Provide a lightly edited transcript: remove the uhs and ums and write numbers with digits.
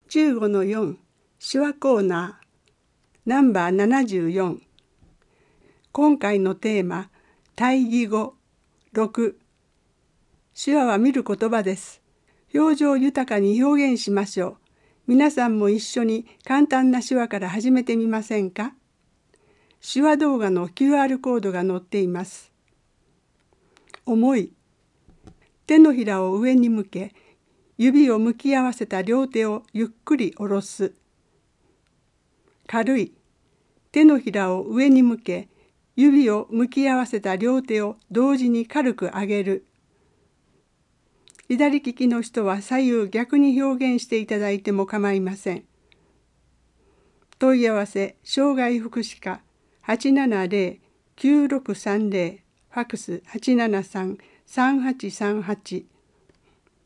15-4 手話コーナーナンバー74。今回のテーマ、対義語6。手話は見る言葉です。表情豊かに表現しましょう。皆さんも一緒に簡単な手話から始めてみませんか？手話動画の QR コードが載っています。重い。手のひらを上に向け、指を向き合わせた両手をゆっくり下ろす。軽い。手のひらを上に向け、指を向き合わせた両手を同時に軽く上げる。左利きの人は左右逆に表現していただいても構いません。問い合わせ障害福祉課870-9630ファクス873-3838